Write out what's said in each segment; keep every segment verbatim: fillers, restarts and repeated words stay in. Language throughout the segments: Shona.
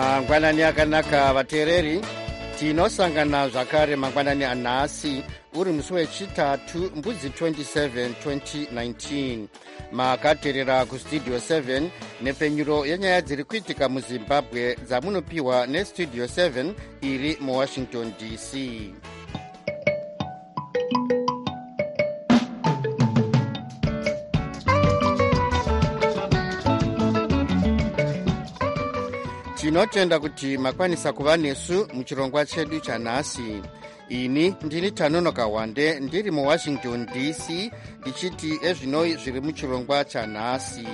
mangwanani akanaka vateereri, tinosangana zvakare mangwanani anhasi uri musi wechitatu mbudzi twenty-seven twenty nineteen. makateerera kustudio seven nepfenyuro yenyaya dziri kuitika muzimbabwe dzamunopiwa nestudio seven iri muwashington D C. tinotenda kuti makwanisa kuva nesu muchirongwa chedu chanhasi. ini ndini Tanonoka Wande ndiri muwashington D C ndichiti ezvino zviri muchirongwa chanhasi.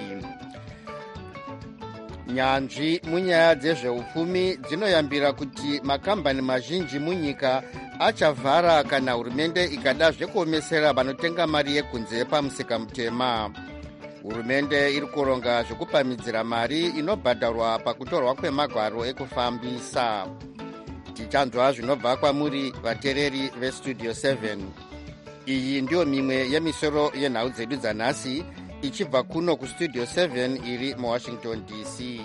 nyanzvi munyaya dzezveupfumi dzinoyambira kuti makambani mazhinji munyika achavhara kana hurumende ikada zvekuomesera vanotenga mari yekunze pamusika mutema. hurumende iri kuronga zvekupamidzira mari inobhadharwa pakutorwa kwemagwaro ekufambisa. tichanzwa zvinobva kwamuri vateereri vestudio seven. iyi ndiyo mimwe yemisoro yenhau dzedu dzanhasi ichibva kuno kustudio seven iri muwashington D C.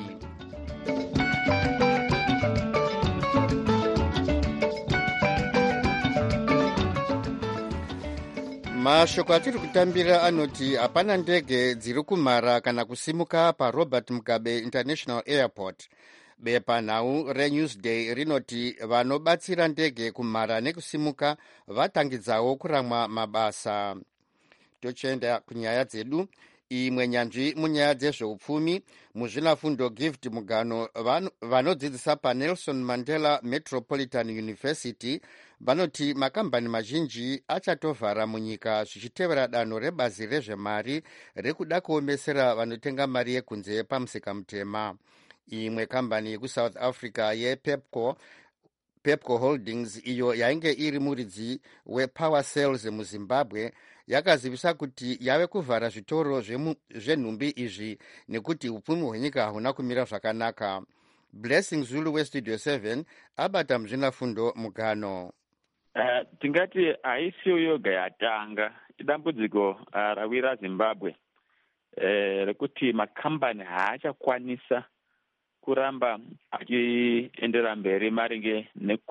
mashoko atiri kutambira anoti hapana ndege dziri kumhara kana kusimuka parobert mugabe international airport. bepanhau renewsday rinoti vanobatsira ndege kumhara nekusimuka vatangidzawo kuramwa mabasa. tochienda kunyaya dzedu. imwe nyanzvi munyaya dzezveupfumi muzvinafundo gift mugano vanodzidzisa panelson mandela metropolitan university vanoti makambani mazhinji achatovhara munyika zvichitevera danho rebazi rezvemari rekuda kuomesera vanotenga mari yekunze pamusika mutema. imwe kambani yekusouth africa yepepco pepco holdings iyo yainge iri muridzi wepower cells muzimbabwe yakazivisa kuti yave kuvhara zvitoro zvenhumbi izvi nekuti upfumi hwenyika hahuna kumira zvakanaka. blessing zulu westudio seven abata muzvinafundo mugano. Uh, tingati haisiyo yoga yatanga idambudziko uh, rawira zimbabwe uh, rekuti makambani haachakwanisa kuramba achiendera mberi maringe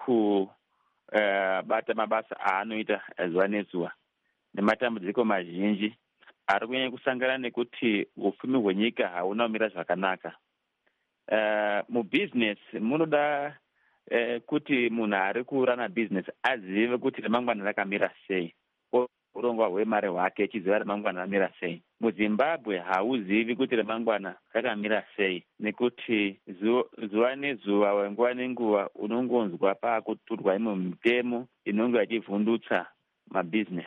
nekubata uh, mabasa aanoita zuva nezuva nematambudziko mazhinji ari kunyanya kusangana nekuti upfumi hwenyika hauna kumira zvakanaka. Uh, mubhizinesi munoda uh, kuti munhu ari kurana bhizinesi azive kuti remangwana rakamira sei, urongwa hwemari hwake chiziva remangwana ramira sei. muzimbabwe hauzivi kuti remangwana rakamira sei nekuti zuva nezuva nguva nenguva unongonzwa paakuturwa imwe mitemo inonge ichivhundutsa mabhizinesi.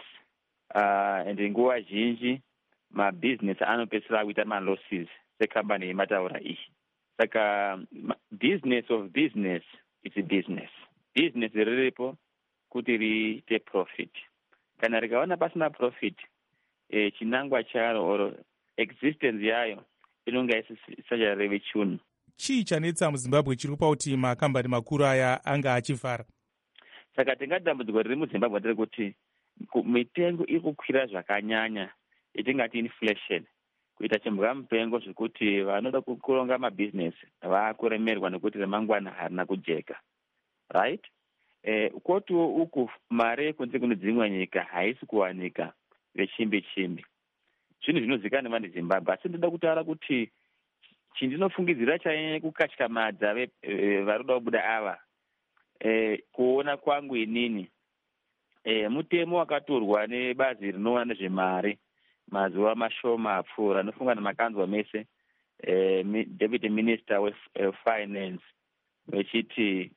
Uh, ende nguva zhinji mabhizinesi anopedzisira kuita malosses sekambani yemataura iyi. Saka business of business is business. Business riripo kuti riite profit. Kana rikaona pasina profit, e, chinangwa charo or existence yayo inonga isachareve chinhu. Chii chanetsa muzimbabwe chiri kupa kuti makambani makuru aya anga achivhara? Saka tingati dambudziko riri muzimbabwe nderekuti mitengo iri kukwira zvakanyanya itingati inflation, kuita chimbwa mupengo zvekuti vanoda kuronga mabhizinesi vakuremerwa nekuti remangwana harina kujeka, right? Eh, kwotiwo uku mari yekunze kune dzimwe nyika haisi kuwanika vechimbi chimbi. Zvinhu zvinozikanwa vani Zimbabwe, asi ndoda kutaura kuti chindinofungidzira chanyanya kukatyamadza varikuda kubuda ava eh, kuona kwangu inini eh, mutemo wakatorwa nebazi rinoona nezvemari mazuva mashoma apfuura, anofunga namakanzwa mese eh, Deputy Minister weFinance vechiti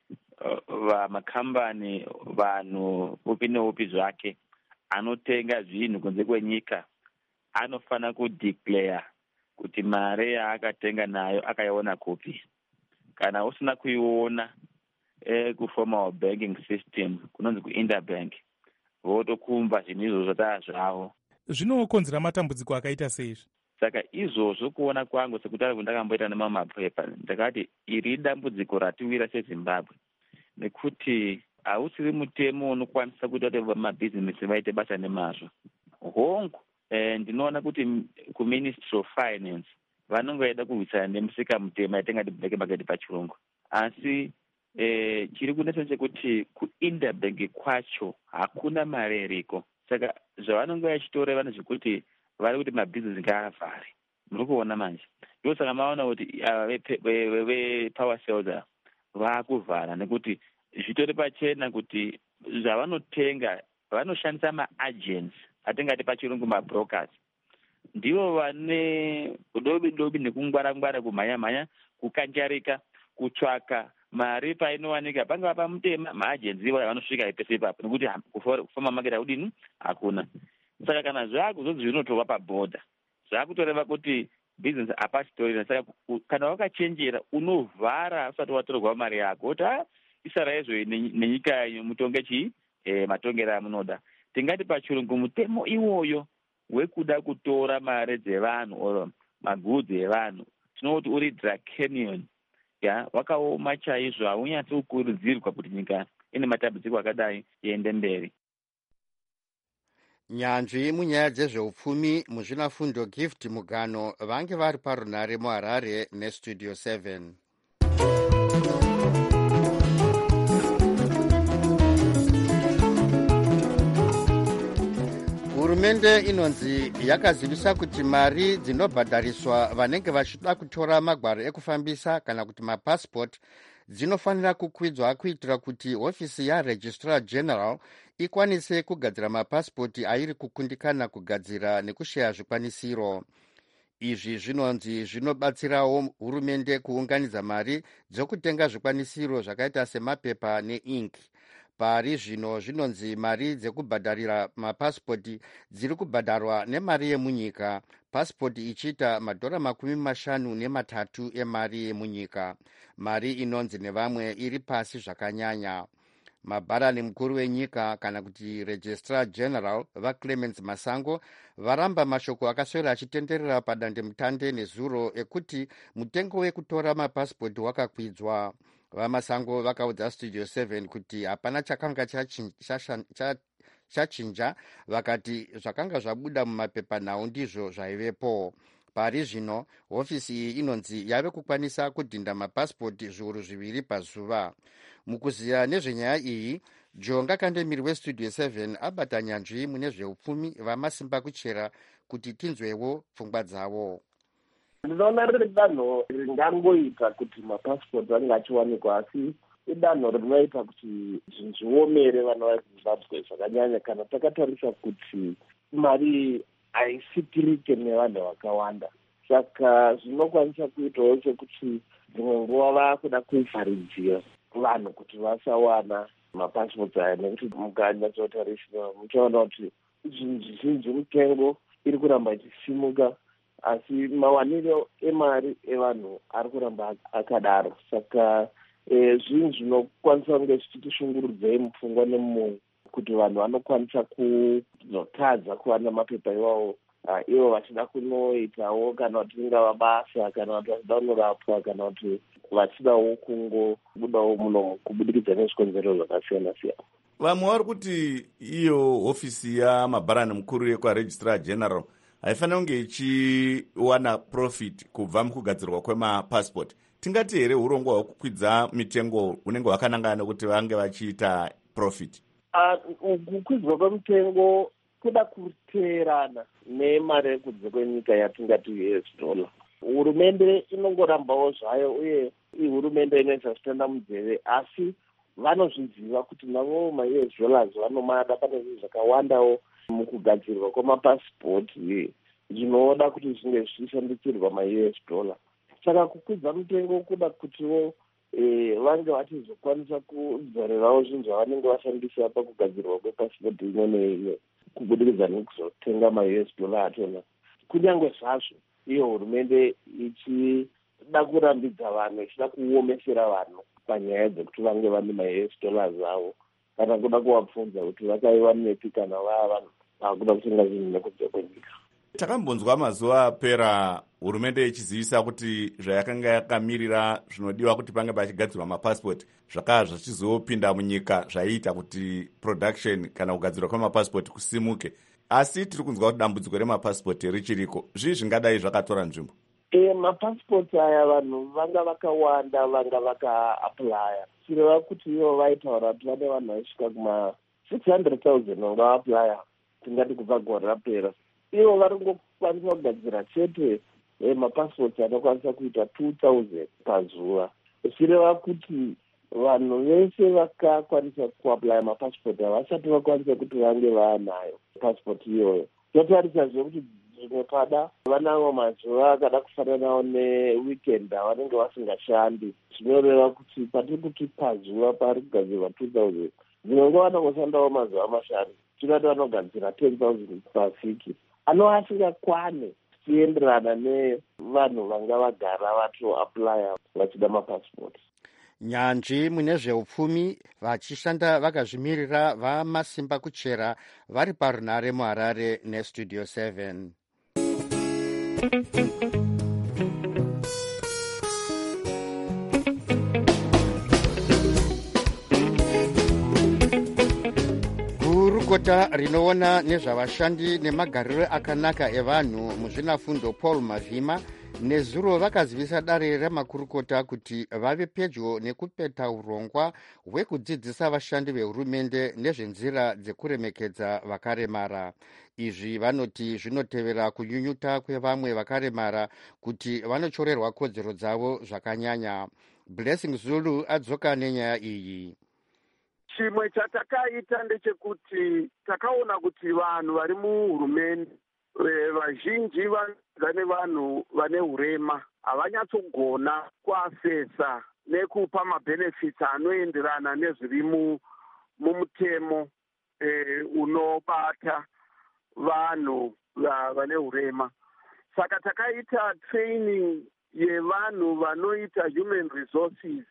vamakambani uh, vanhu upi neupi zvake anotenga zvinhu kunze kwenyika anofana kudeclare kuti mari yaakatenga nayo akaiona kupi. Kana usina kuiona eh, kuformal banking system kunonzi kuinterbank votokumba zvinhu izvozvo taa zvavo. Zvinokonzera matambudziko akaita seizvi. Saka izvozvo kuona kwangu sekutari kundakamboita nemamwe mapepa ndakati iri dambudziko ratiwira seZimbabwe nekuti hausiri mutemo unokwanisa kuita kuti mabhizinesi vaite basa nemazvo. hongu eh, ndinoona kuti kuministry of finance vanongoida kurwisana nemusika mutema yatingati black market pachirungu. asi eh, chiri kunetsa chekuti kuInterbank kwacho hakuna mari iriko. Saka zvavanenge vachitora vanhu zvekuti vari kuti mabhizinesi ngaavhare. Muri kuona manje. Ndosaka maona kuti vepower cells vaakuvhara nekuti zvitori pachena kuti zvavanotenga vanoshandisa maagents atingati pachirungu mabrokers. Ndivo vane dobi dobi nekungwara-ngwara kumhanya-mhanya, kukanjarika, kutsvaka mari painowanika. Pangava pamutema maagents ivo vanosvika pese ipapo nekuti kufamba maketi hakudini hakuna. Saka kana zvakuzonzi zvinotova pabhodha zvakutoreva kuti business hapachitorina. Saka kana wakachenjera unovhara usati watorwa mari yako kuti ha isarai izvo nenyika yenyu mutonge chii e, matongero amunoda. Tingati pachirungu mutemo iwoyo wekuda kutora mari dzevanhu or magudzi evanhu tinoti uri draconian, ya wakaoma chaizvo. Haunyatsi kukurudzirwa kuti nyika ine matambudziko akadai iende mberi. Nyanzvi munyaya dzezveupfumi muzvinafundo Gift Mugano vange vari parunhare muHarare nestudio seven. Hurumende inonzi yakazivisa kuti mari dzinobhadhariswa vanenge vachida kutora magwaro ekufambisa kana kuti mapassport dzinofanira kukwidzwa kuitira kuti hofisi yaregistrar general ikwanise kugadzira mapasipoti airi kukundikana kugadzira nekushaya zvikwanisiro. Izvi zvinonzi zvinobatsirawo hurumende kuunganidza mari dzokutenga zvikwanisiro zvakaita semapepa neinki. Pari zvino zvinonzi mari dzekubhadharira mapasipoti dziri kubhadharwa nemari yemunyika, pasipoti ichiita madhora makumi mashanu nematatu emari yemunyika, mari inonzi nevamwe iri pasi zvakanyanya. Mabharani mukuru wenyika kana kuti registrar general vaClemens Masango varamba mashoko akaswera achitenderera padandemutande nezuro ekuti mutengo wekutora mapasipoti wakakwidzwa. VaMasango vakaudza studio seven kuti hapana chakanga chachinja, vakati zvakanga zvabuda mumapepanhau ndizvo zvaivepo. Pari zvino hofisi iyi inonzi yave kukwanisa kudhinda mapasipoti zviuru zviviri pazuva. Mukuziya nezvenyaya iyi, Jonga Kandemiri westudio seven abata nyanzvi mune zveupfumi vamasimba kuchera kuti tinzwewo pfungwa dzavo. Ndinoona riri danho ringangoita kuti mapasipoti ange achiwanikwa, asi idanho rinoita kuti zvinhu zviomere vana veZimbabwe zvakanyanya kana takatarisa kuti mari haisipirike nevanhu vakawanda. Saka zvinokwanisa kuitawo chekuti dzimwe nguva vakuda kuivharidzira vanhu kuti vasawana mapasipoti aya, nekuti mukanyatsotarisira muchaona kuti zvinhu zvizhinji mutengo iri kuramba ichisimuka, asi mawaniro emari evanhu ari kuramba akadaro. Saka e, zvinhu zvinokwanisa kunge zvichitishungurudzei mupfungwa nemumwoyo kuti vanhu vanokwanisa kuzotadza kuwana mapepa iwawo, uh, ivo vachida kunoitawo kana kuti ingava basa kana kuti vachida kunorapwa kana kuti vachidawo kungobudawo muno kubudikidza nezvikonzero zvakasiyana siyana. Vamwe vari kuti iyo hofisi yamabharani mukuru yekwaregistrar general haifanira kunge ichiwana profit kubva mukugadzirwa kwemapasipoti. Tingati here urongwa hwekukwidza mitengo unenge hwakanangana nekuti vange vachiita profit? Uh, kukwidzwa kwemitengo kuda kuteerana nemari yekudze kwenyika yatingati U S dollar. Hurumende inongorambawo zvayo, uye ihurumende inoisa zvitenda munzeve, asi vanozviziva kuti navo ma-U S dollars vanomada. Pane zvinhu zvakawandawo mukugadzirwa kwemapasipoti zvinoda kuti zvinge zvichishandisirwa ma-U S dollar. Saka kukwidza mutengo kuda kutiwo e, vange vachizokwanisa kudzorerawo zvinhu zvavanenge vashandisa pakugadzirwa kwepasipoti imwe neimwe kubudikidza nekuzotenga ma-U S dollar atona. Kunyange zvazvo iyo hurumende ichida kurambidza vanhu, ichida kuomesera vanhu panyaya dzekuti vange vane ma-U S dollars avo, kana kuda kuvapfunza kuti vakaiwanepi kana vaa vanhu vakuda kutenga zvinhu nekudze kwenyika. Takambonzwa mazuva apera hurumende ichizivisa kuti zvayakanga yakamirira zvinodiwa kuti pange pachigadzirwa mapasipoti zvakava zvichizopinda munyika, zvaiita kuti production kana kugadzirwa kwemapasipoti kusimuke. Asi tiri kunzwa kuti dambudziko remapasipoti richiriko. Zvii zvingadai zvakatora nzvimbo? e mapasipoti aya vanhu vanga vakawanda vanga vakaaplya chireva kuti ivo vaitaura kuti vane vanhu vaisvika kuma six hundred thousand vanga vaaplya tingati kubva gore rapera. Ivo vari kungokwanisa kugadzira chete e mapasipoti anokwanisa kuita two thousand pazuva, zvireva kuti vanhu vese vakakwanisa kuaplya mapasipoti havasati vakwanisa kuti vange vaanayo pasipoti iyoyo. Totarisazve kuti zvimwe pada vanavo mazuva akada kufananawo neweekend avanenge vasingashandi, zvinoreva kuti patiri kuti pazuva pari kugadzirwa two thousand, zvimwe ngo vanongoshandawo mazuva mashanu, tikati vanogadzira ten thousand pavhiki, anova asingakwane zvichienderana nevanhu vanga vagara vatoaplya vachida mapasipoti. Nyanzvi mune zveupfumi vachishanda vakazvimirira vamasimba kuchera vari parunare muHarare nestudio seven. Gurukota rinoona nezvavashandi nemagariro akanaka evanhu muzvinafundo Paul Mavhima nezuro vakazivisa dare remakurukota kuti vave pedyo nekupeta urongwa hwekudzidzisa vashandi vehurumende nezvenzira dzekuremekedza vakaremara. Izvi vanoti zvinotevera kunyunyuta kwevamwe vakaremara kuti vanochorerwa kodzero dzavo zvakanyanya. Blessing Zulu adzoka nenyaya iyi. Chimwe chatakaita ndechekuti takaona kuti vanhu vari muhurumende vazhinji vane vanhu vane urema havanyatsogona kuasesa nekupa mabenefits anoenderana nezviri mumutemo e, unobata vanhu vane urema. Saka takaita training yevanhu vanoita human resources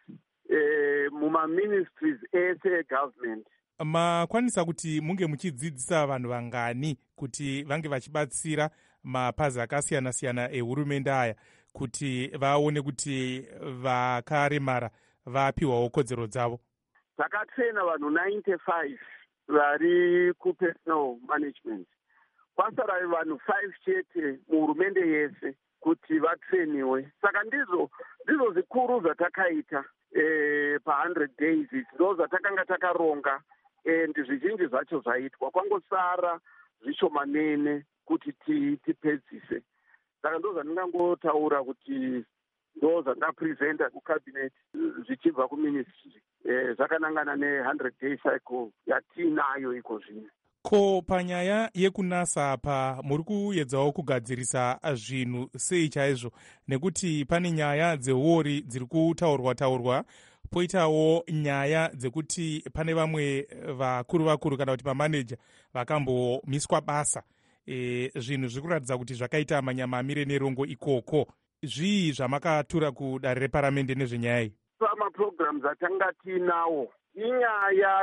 e, mumaministries ese egovernment. Makwanisa kuti munge muchidzidzisa vanhu vangani kuti vange vachibatsira mapazi akasiyana-siyana ehurumende aya kuti vaone kuti vakaremara vapiwawo kodzero dzavo? Takatrena vanhu ninety-five vari kupersonal management. Kwasara vanhu five chete muhurumende yese kuti vatreniwe. Saka ndizvo ndizvo zvikuru zvatakaita e, pa one hundred days ndo zvatakanga takaronga. And zvizhinji zvacho zvaitwa, kwangosara zvishomanene kuti tipedzise. Saka ndo zvandingangotaura kuti ndo zvandakapresenta kucabinet zvichibva kuministry e, zvakanangana ne one hundred day cycle yatinayo iko zvino. Ko panyaya yekunasa apa muri kuedzawo kugadzirisa zvinhu sei chaizvo, nekuti pane nyaya dzewori dziri kutaurwa taurwa, poitawo nyaya dzekuti pane vamwe vakuru vakuru kana kuti mamaneja vakambomiswa basa. E, zvinhu zviri kuratidza kuti zvakaita manyama amire nerongo ikoko. Zvii zvamakatura kudare reparamende nezvenyaya iyi? Pamaprograms atanga tinawo inyaya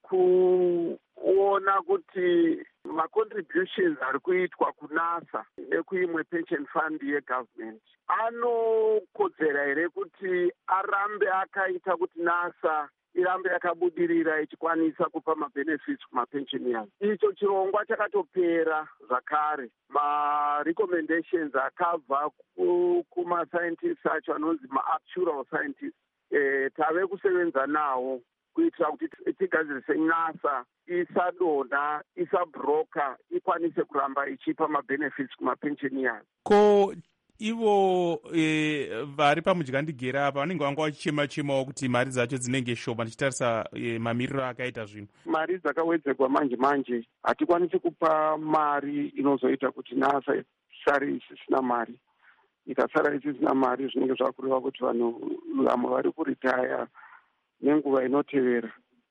yekuona kuti macontributions ari kuitwa kunasa nekuimwe pension fund yegovernment anokodzera here kuti arambe akaita kuti nasa irambe yakabudirira ichikwanisa kupa mabenefits kumapensioners. Icho chirongwa chakatopera zvakare. Marecommendations akabva kumascientists acho anonzi maactual scientists e, tave kusevenza nawo kuitira kuti tigadzirise nasa isadonha, isabroka, ikwanise kuramba ichipa mabenefits kumapensioners. Ko ivo e, vari pamudyandigera apa vanenge vanga vachichema-chemawo kuti mari dzacho dzinenge shoma tichitarisa e, mamiriro akaita zvinhu? Mari dzakawedzerwa manje manje hatikwanisi kupa mari inozoita kuti nasa isare isisina mari. Ikasara isisina mari zvinenge zvakureva kuti vanhu vamwe vari kuritaya nenguva inotevera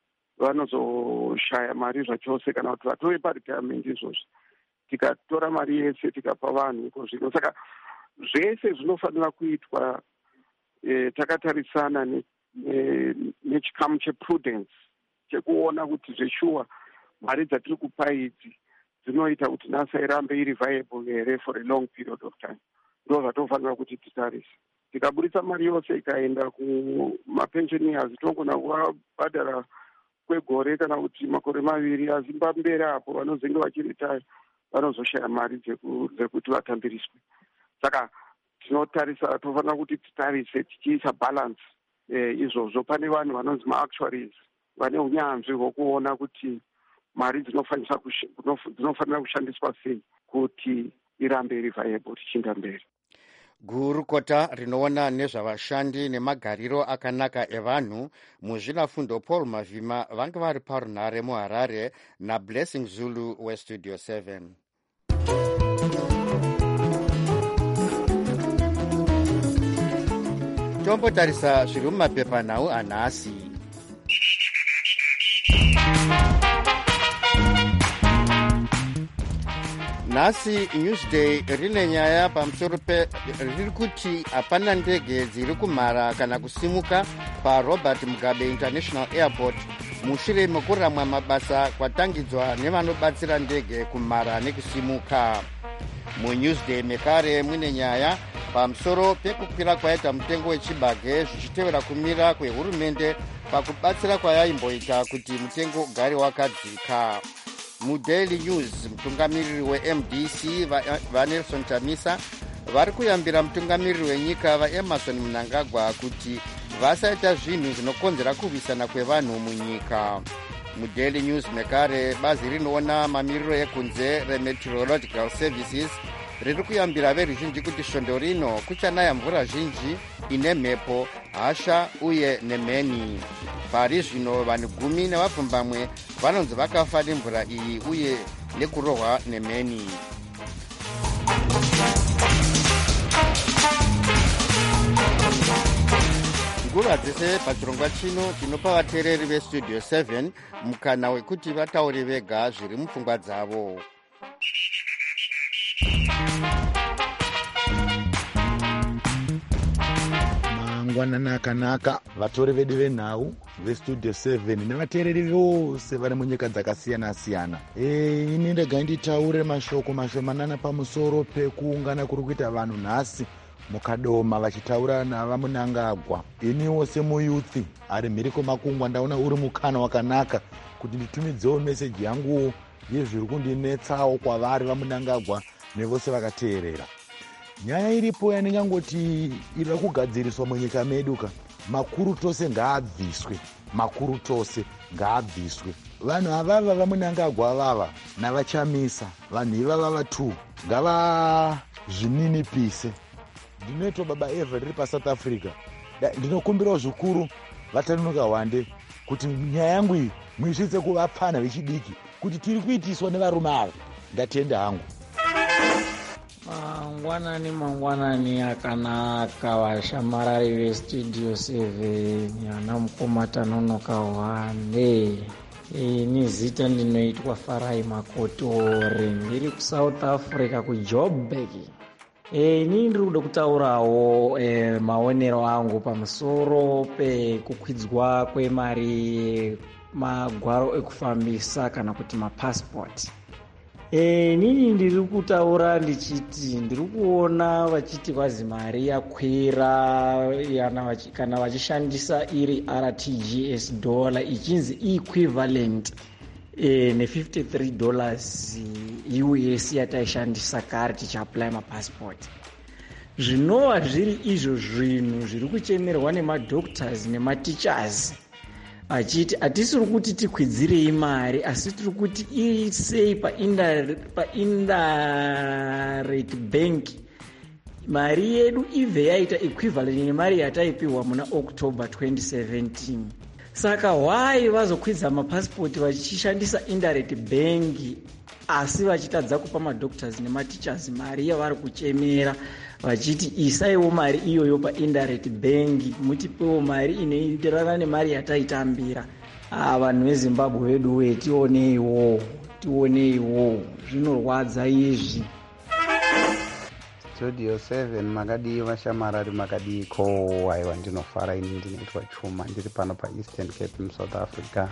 vanozoshaya mari zvachose kana kuti vatove paretirement izvozvi. Tikatora mari yese tikapa vanhu iko zvino. Saka zvese zvinofanira kuitwa e, takatarisana ne, ne, nechikamu cheprudence chekuona kuti zveshuwa mari dzatiri kupa idzi dzinoita kuti nasa irambe iri viable here for a long period of time. Ndo zvatofanira kuti titarise. Tikaburitsa mari yose ikaenda kumapensioners tinogona kuvabhadhara kwegore kana kuti makore maviri, asi pamberi apo vanozenge vachiritaya vanozoshaya mari dzekuti vatambiriswe. Saka tinotarisa tofanira kuti titarise tichiisa balance eh, izvozvo pane vanhu vanonzi maactuaries vane unyanzvi hwokuona kuti mari dzinofanira kushandiswa sei kuti irambe iri viable tichienda mberi. gurukota rinoona nezvavashandi nemagariro akanaka evanhu muzvinafundo Paul Mavhima vanga vari parunhare muHarare naBlessing Zulu westudio seven. tombotarisa zviri mumapepanhau anhasi. nhasi Newsday rine nyaya pamusoro pe riri kuti hapana ndege dziri kumhara kana kusimuka paRobert Mugabe International Airport mushure mekuramwa mabasa kwatangidzwa nevanobatsira ndege kumhara nekusimuka. muNewsday mekare mune nyaya pamusoro pekukwira kwaita mutengo wechibage zvichitevera kumira kwehurumende pakubatsira kwayaimboita kuti mutengo ugare wakadzika. muDaily News mutungamiriri weM D C vaNelson Chamisa vari kuyambira mutungamiriri wenyika vaEmerson Mnangagwa kuti vasaita zvinhu zvinokonzera kurwisana kwevanhu munyika. muDaily News mekare bazi rinoona mamiriro ekunze remeteorological services riri kuyambira veruzhinji kuti svondo rino kuchanaya mvura zhinji ine mhepo hasha uye nemheni. pari zvino vanhu gumi nevapfumbamwe vanonzi vakafa nemvura iyi uye nekurohwa nemheni. nguva dzese pachirongwa chino tinopa vateereri vestudio seven mukana wekuti vataure vega zviri mupfungwa dzavo. mangwanani akanaka vatori vedu venhau vestudio seven nevateereri vose vari munyika dzakasiyana-siyana. E, ini ndega nditaure mashoko mashomanana pamusoro pekuungana kuri kuita vanhu nhasi mukadoma vachitaura navamunangagwa. iniwo semuyuthi ari mhiri kwemakungwa ndaona uri mukana wakanaka kuti nditumidzewo meseji yanguwo yezviri kundinetsawo kwavari vamunangagwa nevose vakateerera. nyaya iripo yandingangoti iri kugadziriswa munyika medu ka makuru tose ngaabviswe, makuru tose ngaabviswe. vanhu avava vamunangagwa avava navachamisa vanhu ivava vatu ngava zvininipise. ndinoitwa baba Eva riri paSouth Africa ndinokumbirawo zvikuru vatanuka wande kuti nyaya yangu iyi muisvitse kuvapfana vechidiki kuti tiri kuitiswa nevarume ava. ndatenda hangu. mangwanani mangwanani akanaka vashamarari vestudio seven ana mukoma tanonoka wande. ini zita ndinoitwa Farai Makotore ndiri kuSouth Africa kuJoburg. ini ndiri kuda kutaurawo e, maonero angu pamusoro pekukwidzwa kwemari magwaro ekufambisa kana kuti mapassport. E, nini ndiri kutaura ndichiti ndiri kuona vachiti kwazi mari yakwira kana vachishandisa iri R T G S dollar ichinzi equivalent e, ne-fifty-three dollars U S yataishandisa kare tichiapply mapassport. zvinova zviri izvo zvinhu zviri kuchemerwa nemadoctors nematichers achiti hatisiri kuti tikwidzirei mari asi tiri kuti isei paindirect bank mari yedu ibve yaita equivalent nemari yataipiwa muna October twenty seventeen. saka why vazokwidza mapasipoti vachishandisa indirect bank asi vachitadza kupa madoctors nematichers mari yavari kuchemera vachiti isaiwo mari iyoyo paindirect bank mutipewo mari inoenderana nemari yataitambira. ah, vanhu veZimbabwe vedu we tioneiwo tioneiwo zvinorwadza izvi. studio seven makadii vashamarari makadiko. aiwa ndinofara ini ndinoitwa chuma ndiri pano paEastern Cape muSouth Africa.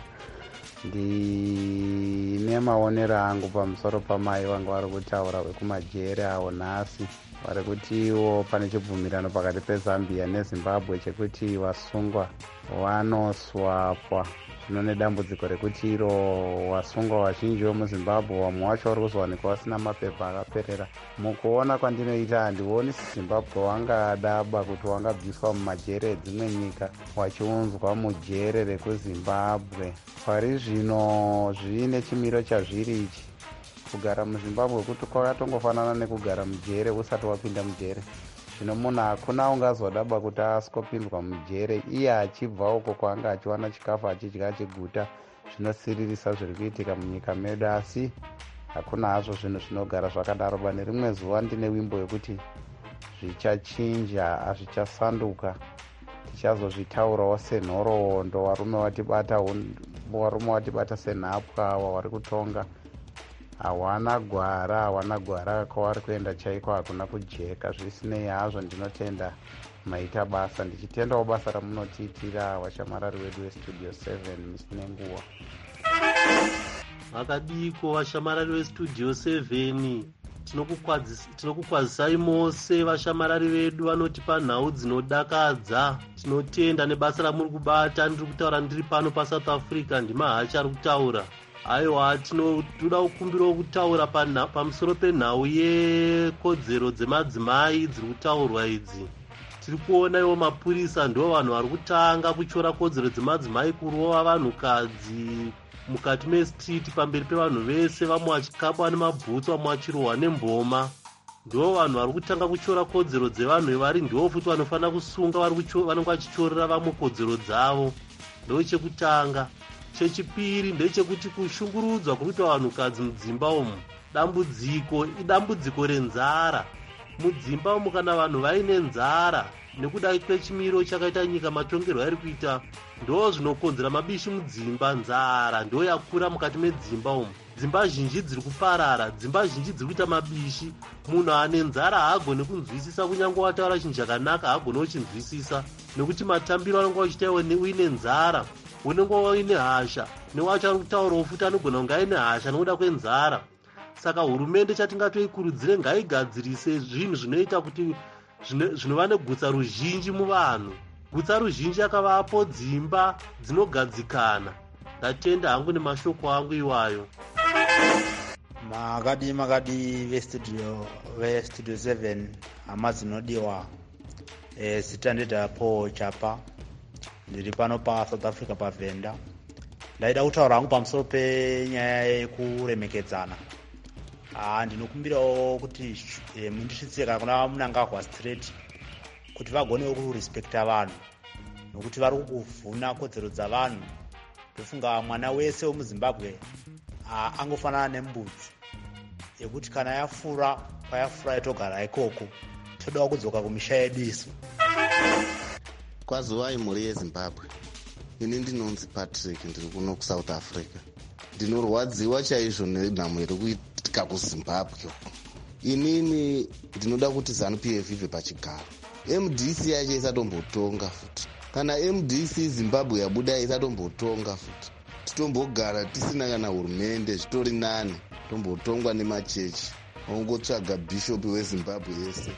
ndine maonero angu pamusoro pamai vanga vari kutaura vekumajere avo nhasi vari kutiwo pane chibvumirano pakati peZambia neZimbabwe chekuti vasungwa vanoswapwa. Zvino nedambudziko rekuti iro wasungwa vazhinji vemuzimbabwe vamwe vacho vari kuzowanikwa vasina mapepa akaperera. Mukuona kwandinoita handioni zimbabwe wangadaba kuti wangabviswa mumajere edzimwe nyika wachiunzwa mujere rekuzimbabwe. Pari zvino zviine chimiro chazviri ichi. Kugara muzimbabwe kuti kwakatongofanana nekugara mujere usati wapinda mujere. Zvino munhu hakuna ungazodaba kuti asingopinzwa mujere iye achibva uko kwaanga achiwana chikafu achidya chiguta zvinosiririsa zviri kuitika munyika medu, asi hakuna hazvo zvinhu zvinogara zvakadaro. Bane rimwe zuva ndine wimbo yekuti zvichachinja hazvichasanduka, tichazozvitaurawo senhoroondo. Varume watibata varume watibata senhapwa ava vari kutonga hawana gwara hawana gwara kwavari kuenda chaiko hakuna kujeka. Zvisinei hazvo ndinotenda maita basa, ndichitendawo basa ramunotiitira vashamarari wedu westudio seven misi nenguva. Vakadiko vashamarari vestudio seven, tinokukwazisai mose vashamarari vedu vanotipa nhau dzinodakadza. Tinotenda nebasa ramuri kubata. Ndiri kutaura ndiri pano paSouth Africa, ndimahachi ari kutaura. Aiwa, tinoda kukumbirawo kutaura pamusoro penhau yekodzero dzemadzimai dziri kutaurwa idzi. Tiri kuona iwo mapurisa ndo vanhu vari kutanga kuchora kodzero dzemadzimai, kurova vanhukadzi mukati mestriti pamberi pevanhu vese, vamwe vachikabwa nemabhutsu, vamwe vachirohwa nemboma. Ndo vanhu vari kutanga kuchora kodzero dzevanhu vari ndivo futi vanofanira kusunga vanenge vachichorera vamwe kodzero dzavo. Ndo chekutanga. Chechipiri ndechekuti kushungurudzwa kuri kuitwa vanhukadzi mudzimba umu dambudziko idambudziko renzara. Mudzimba umu kana vanhu vaine nzara nekuda kwechimiro chakaita nyika matongerwo ari kuita, ndo zvinokonzera mabishi mudzimba. Nzara ndo yakura mukati medzimba umu. Dzimba zhinji dziri kuparara, dzimba zhinji dziri kuita mabishi. Munhu ane nzara haagoni kunzwisisa, kunyange wataura chinhu chakanaka haagoni kuchinzwisisa, nekuti matambiro anenge wachiita uine nzara unenge waine hasha. Newacho ari kutaurawo futi anogona kunge aine hasha nekuda kwenzara. Saka hurumende chatingatoikurudzire ngaigadzirise zvinhu zvinoita kuti zvinova negutsa ruzhinji muvanhu. Gutsa ruzhinji akavapo dzimba dzinogadzikana. Ndatenda hangu nemashoko angu iwayo. Makadi makadi vestudio vestudio seven hama dzinodiwa. E, sitandida po chapa ndiri pano pa South Africa paVenda. Ndaida kutaura hangu pamusoro penyaya yekuremekedzana. Ah, ndinokumbirawo kuti e, mundisvitsire kana kuna munangagwa straight kuti vagonewo kurespekta vanhu, nokuti vari kuvhuna kodzero dzavanhu. Ndofunga mwana wese wemuZimbabwe ah, angofanana nembudzi yekuti kana yafura kwayafura yatogara ikoko, todawo kudzoka kumisha yedu isu. Kwazuvai mhuri yeZimbabwe. Ini ndinonzi Patrick, ndiri kuno kuSouth Africa. Ndinorwadziwa chaizvo nenhamo iri kuitika kuZimbabwe. Inini ndinoda kuti ZANU-P F ibve pachigaro. M D C yacho isatombotonga futi. Kana M D C Zimbabwe yabuda isatombotonga futi. Titombogara tisina kana hurumende, zvitori nani. Tombotongwa nemachechi. Ongotsvaga bishop weZimbabwe yese.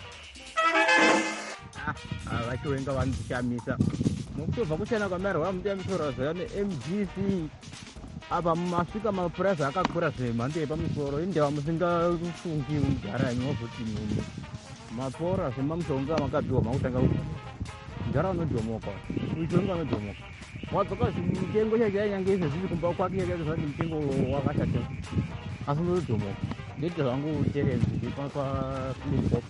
Vachiwenga vanochamisa mukutobva kuchena kwamari vamudiya misoro zvayo ne-M D C apa masvika mapuraizi akakura zvemhando yepamusoro indeva musingafungi kugara inovoti nini mapora zvemamushonga makapiwa makutanga kugara unodhomoka uchiwenga unodhomoka wadzoka mitengo chaichainyange izvo zviri kumba kwake yakazvati mutengo wakashata asi unodhomoka ndoita zvangu terenzi ndipapaflipop.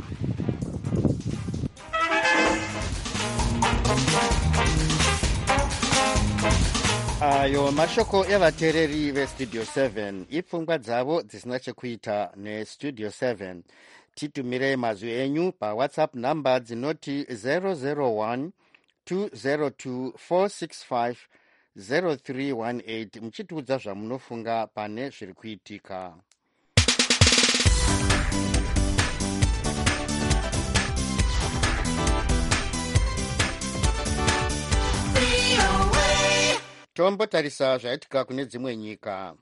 Ayo mashoko evateereri vestudio seven. Ipfungwa dzavo dzisina chekuita nestudio seven. Titumirei mazwi enyu pawhatsapp number dzinoti zero zero one two zero two four six five zero three one eight muchitiudza zvamunofunga pane zviri kuitika. Tombotarisa zvaitika kune dzimwe nyika.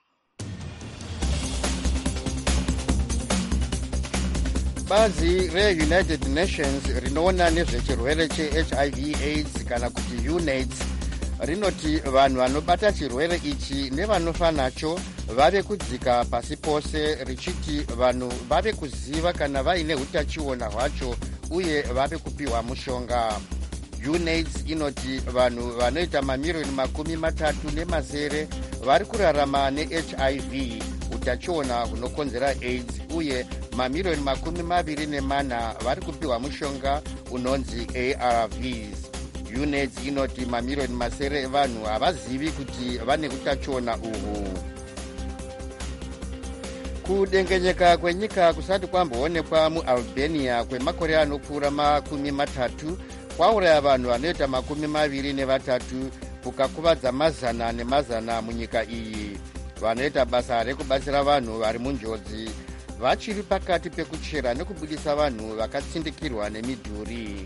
Bazi reUnited Nations rinoona nezvechirwere cheHIV AIDS kana kuti UNAIDS rinoti vanhu vanobata chirwere ichi nevanofa nacho vave kudzika pasi pose, richiti vanhu vave kuziva kana vaine utachiona hwacho uye vave kupiwa mushonga. UNAIDS inoti vanhu vanoita mamiriyoni makumi matatu nemasere vari kurarama neH I V, utachiona hunokonzera AIDS, uye mamiriyoni makumi maviri nemana vari kupiwa mushonga unonzi A R Vs. UNAIDS inoti mamiriyoni masere evanhu havazivi kuti vane utachiona uhu. Kudengenyeka kwenyika kusati kwamboonekwa muAlbania kwemakore anopfuura makumi matatu kwauraya vanhu vanoita makumi maviri nevatatu kukakuvadza mazana nemazana munyika iyi. Vanoita basa rekubatsira vanhu vari munjodzi vachiri pakati pekuchera nekubudisa vanhu vakatsindikirwa nemidhuri.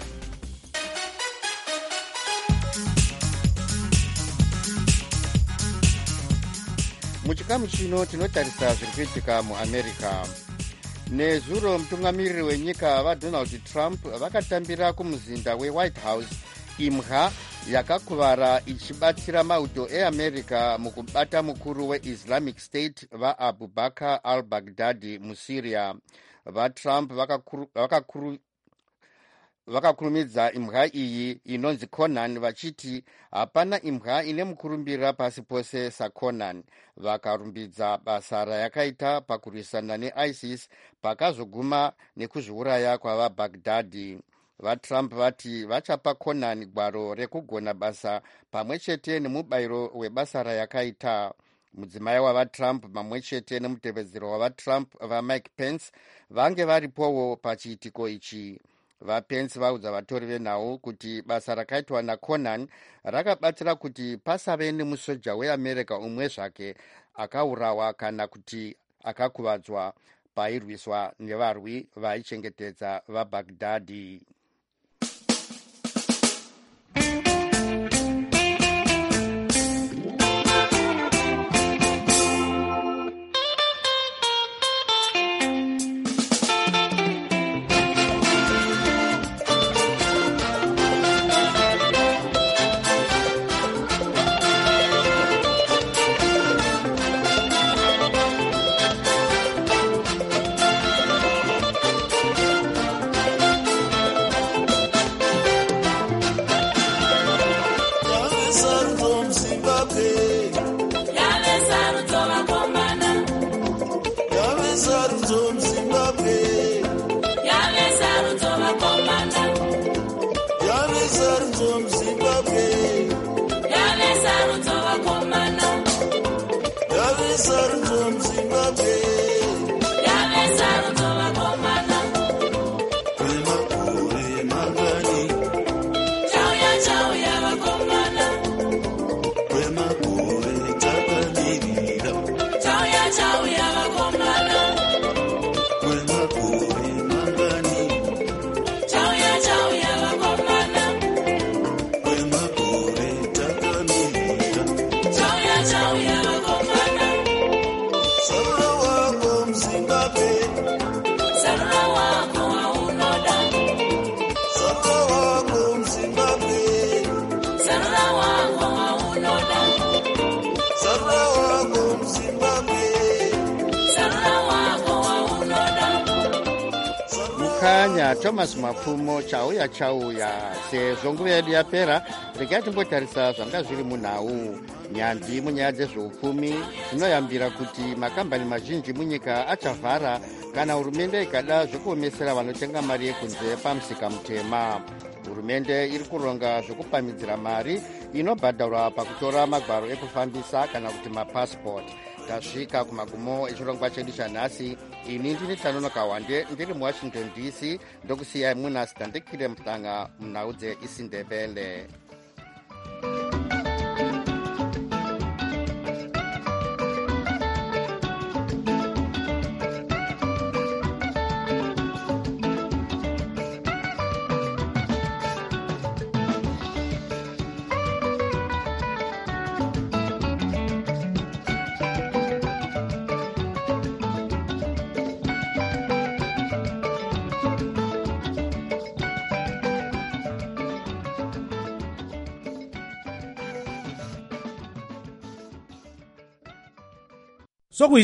Muchikamu chino tinotarisa zviri kuitika muAmerica. Nezuro mutungamiriri wenyika vaDonald Trump vakatambira kumuzinda weWhite House imha yakakuvara ichibatsira mauto eAmerica mukubata mukuru weIslamic State vaAbu Bakr al-Baghdadi muSyria. VaTrump vakakuru, vakakuru, vakakurumidza imha iyi inonzi Conan vachiti hapana imha ine mukurumbira pasi pose saConan. Vakarumbidza basa rayakaita pakurwisana neISIS pakazoguma nekuzviuraya kwavaBaghdadi. VaTrump vati vachapa Conan gwaro rekugona basa pamwe chete nemubayiro webasa rayakaita. Mudzimai wavaTrump pamwe chete nemutevedzero wavaTrump vaMike Pence vange varipowo pachiitiko ichi. VaPence vaudza vatori venhau kuti basa rakaitwa naConan rakabatsira kuti pasave nemusoja weAmerica umwe zvake akaurawa kana kuti akakuvadzwa pairwiswa nevarwi vaichengetedza vaBaghdadi. Kanya Thomas Mapfumo chauya chauya sezvo nguva yedu yapera, regai timbotarisa zvanga zviri munhau. Nyanzvi munyaya dzezveupfumi dzinoyambira kuti makambani mazhinji munyika achavhara kana hurumende ikada zvekuomesera vanotenga mari yekunze pamusika mutema. Hurumende iri kuronga zvekupamhidzira mari inobhadharwa pakutora magwaro ekufambisa kana kuti mapasipoti. Tasvika kumagumo echirongwa chedu chanhasi. Ini ndini Tanonoka Wande ndiri muWashington D C ndokusiyai muna Sitandikire Mutanga munhau dzeIsindebele. so